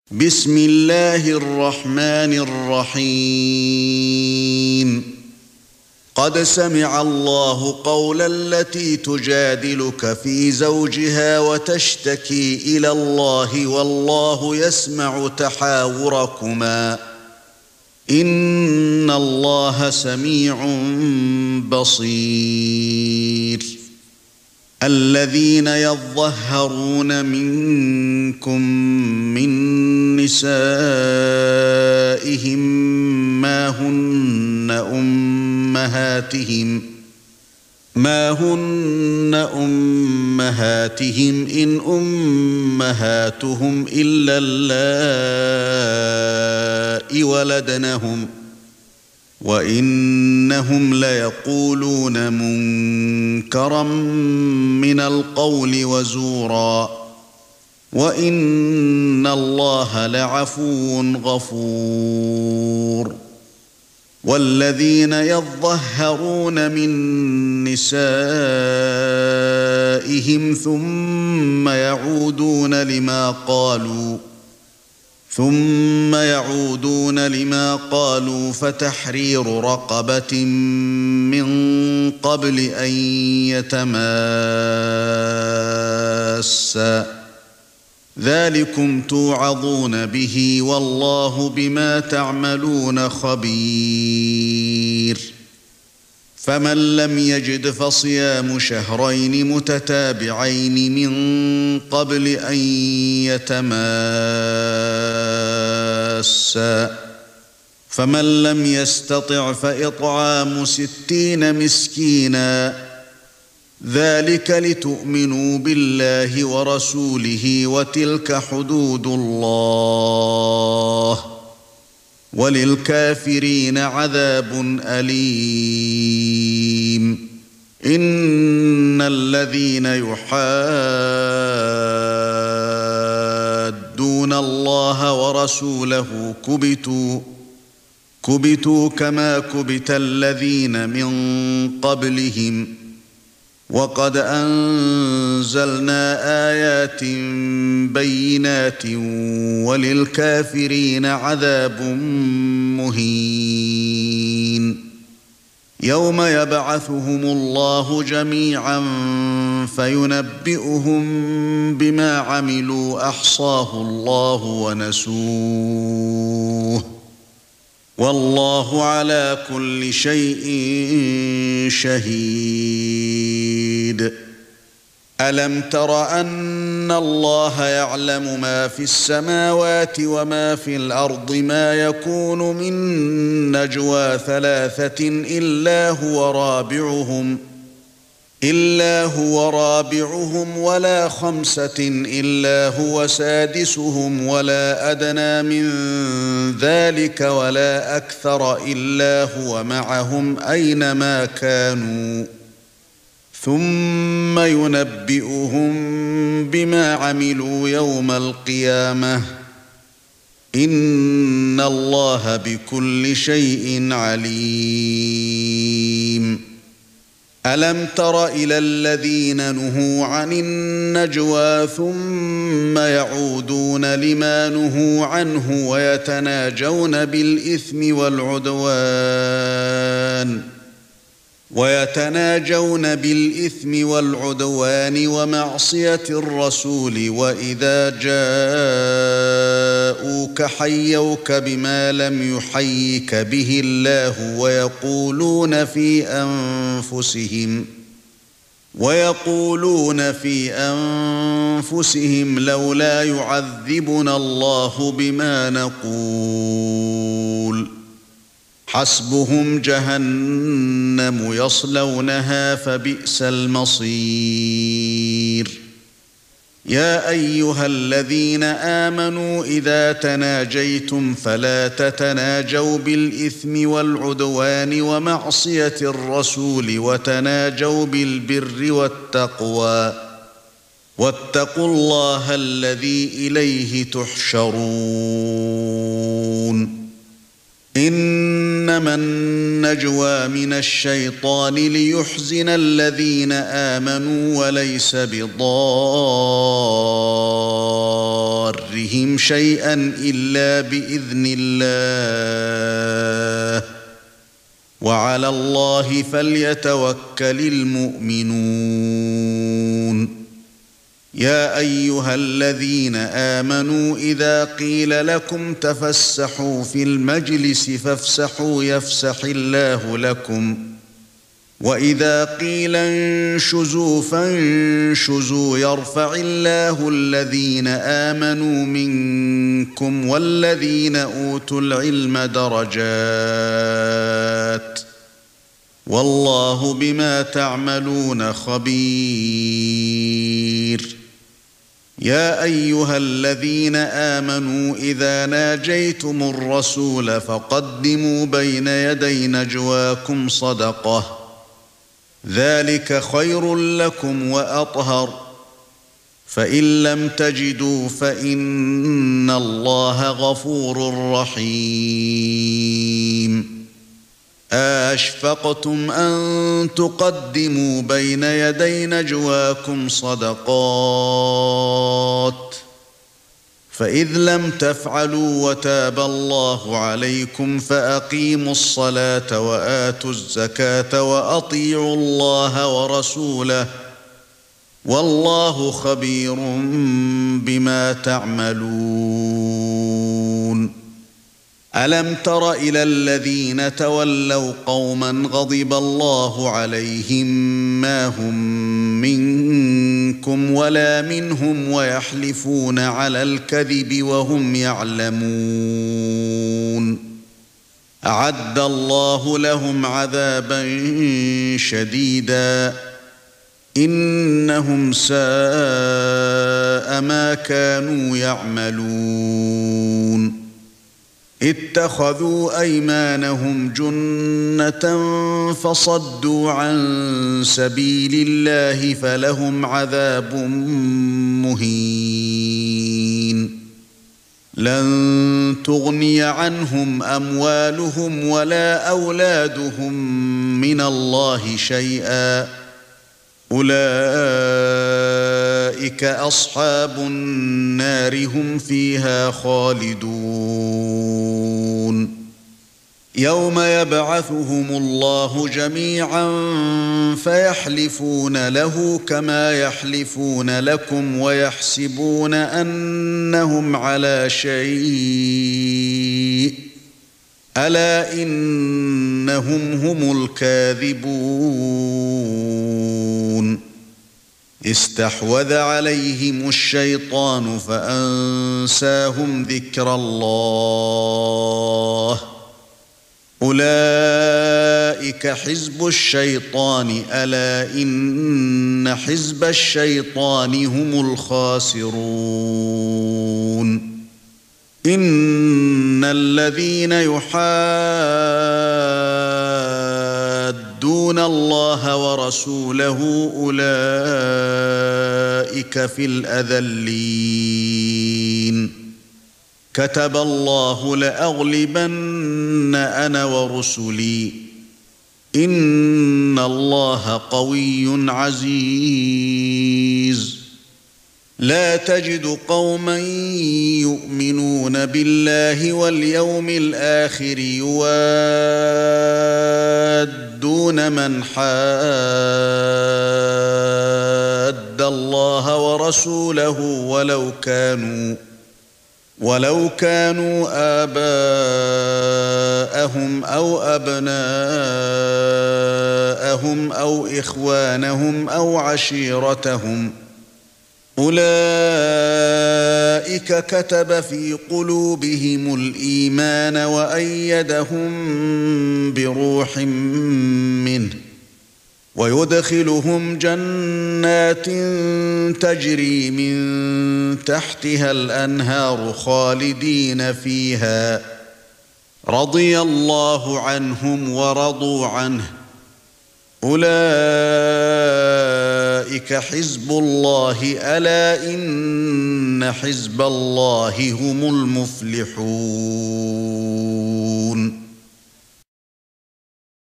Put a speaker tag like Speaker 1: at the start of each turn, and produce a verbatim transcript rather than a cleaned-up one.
Speaker 1: بسم الله الرحمن الرحيم قد سمع الله قول التي تجادلك في زوجها وتشتكي إلى الله والله يسمع تحاوركما إن الله سميع بصير الذين يظهرون منكم من نسائهم ما هن أمهاتهم ما هن أمهاتهم إن أمهاتهم إلا اللائي ولدنهم وإنهم ليقولون منكرا من القول وزورا وإن الله لعفو غفور والذين يظهرون من نسائهم ثم يعودون لما قالوا ثم يعودون لما قالوا فتحرير رقبة من قبل أن يتماسا ذلكم توعظون به والله بما تعملون خبير فمن لم يجد فصيام شهرين متتابعين من قبل أن يتماسا فمن لم يستطع فإطعام ستين مسكينا ذلك لتؤمنوا بالله ورسوله وتلك حدود الله وللكافرين عذاب أليم إن الذين يحادون الله ورسوله كبتوا كبتوا كما كبت الذين من قبلهم وقد أنزلنا آيات بينات وللكافرين عذاب مهين يوم يبعثهم الله جميعا فينبئهم بما عملوا أحصاه الله ونسوه والله على كل شيء شهيد ألم تر أن الله يعلم ما في السماوات وما في الأرض ما يكون من نجوى ثلاثة إلا هو رابعهم إلا هو رابعهم ولا خمسة إلا هو سادسهم ولا أدنى من ذلك ولا أكثر إلا هو معهم أينما كانوا ثم ينبئهم بما عملوا يوم القيامة إن الله بكل شيء عليم ألم تر إلى الذين نهوا عن النجوى ثم يعودون لما نهوا عنه ويتناجون بالإثم والعدوان ويتناجون بالإثم والعدوان ومعصية الرسول وإذا جاءوك حيوك بما لم يحيك به الله ويقولون في أنفسهم ويقولون في أنفسهم لولا يعذبنا الله بما نقول حسبهم جهنم يصلونها فبئس المصير يا أيها الذين آمنوا إذا تناجيتم فلا تتناجوا بالإثم والعدوان ومعصية الرسول وتناجوا بالبر والتقوى واتقوا الله الذي إليه تحشرون إنما النجوى من الشيطان ليحزن الذين آمنوا وليس بضار ضارهم شيئا إلا بإذن الله وعلى الله فليتوكل المؤمنون يا أيها الذين آمنوا إذا قيل لكم تفسحوا في المجلس فافسحوا يفسح الله لكم وإذا قيل انشزوا فانشزوا يرفع الله الذين آمنوا منكم والذين أوتوا العلم درجات والله بما تعملون خبير يا أيها الذين آمنوا إذا ناجيتم الرسول فقدموا بين يدي نجواكم صدقة ذلك خير لكم وأطهر فإن لم تجدوا فإن الله غفور رحيم أَأَشْفَقْتُمْ أَن تُقَدِّمُوا بَيْنَ يَدَيْ نَجْوَاكُمْ صَدَقَاتٍ فَإِذْ لَمْ تَفْعَلُوا وَتَابَ اللَّهُ عَلَيْكُمْ فَأَقِيمُوا الصَّلَاةَ وَآتُوا الزَّكَاةَ وَأَطِيعُوا اللَّهَ وَرَسُولَهُ وَاللَّهُ خَبِيرٌ بِمَا تَعْمَلُونَ أَلَمْ تَرَ إِلَى الَّذِينَ تَوَلَّوْا قَوْمًا غَضِبَ اللَّهُ عَلَيْهِمْ مَا هُمْ مِنكُمْ وَلَا مِنْهُمْ وَيَحْلِفُونَ عَلَى الْكَذِبِ وَهُمْ يَعْلَمُونَ أَعَدَّ اللَّهُ لَهُمْ عَذَابًا شَدِيدًا إِنَّهُمْ سَاءَ مَا كَانُوا يَعْمَلُونَ اتخذوا أيمانهم جنة فصدوا عن سبيل الله فلهم عذاب مهين لن تغني عنهم أموالهم ولا أولادهم من الله شيئا أولئك أصحاب النار هم فيها خالدون يوم يبعثهم الله جميعا فيحلفون له كما يحلفون لكم ويحسبون أنهم على شيء ألا إنهم هم الكاذبون استحوذ عليهم الشيطان فأنساهم ذكر الله أولئك حزب الشيطان ألا إن حزب الشيطان هم الخاسرون إن الذين يحادون الله ورسوله أولئك في الأذلين كتب الله لأغلبن أنا ورسلي إن الله قوي عزيز لا تجد قوما يؤمنون بالله واليوم الآخر يوادون من حاد الله ورسوله ولو كانوا ولو كانوا آباءهم أو أبناءهم أو إخوانهم أو عشيرتهم أولئك كتب في قلوبهم الإيمان وأيدهم بروح منه ويدخلهم جنات تجري من تحتها الأنهار خالدين فيها رضي الله عنهم ورضوا عنه أولئك حزب الله ألا إن حزب الله هم المفلحون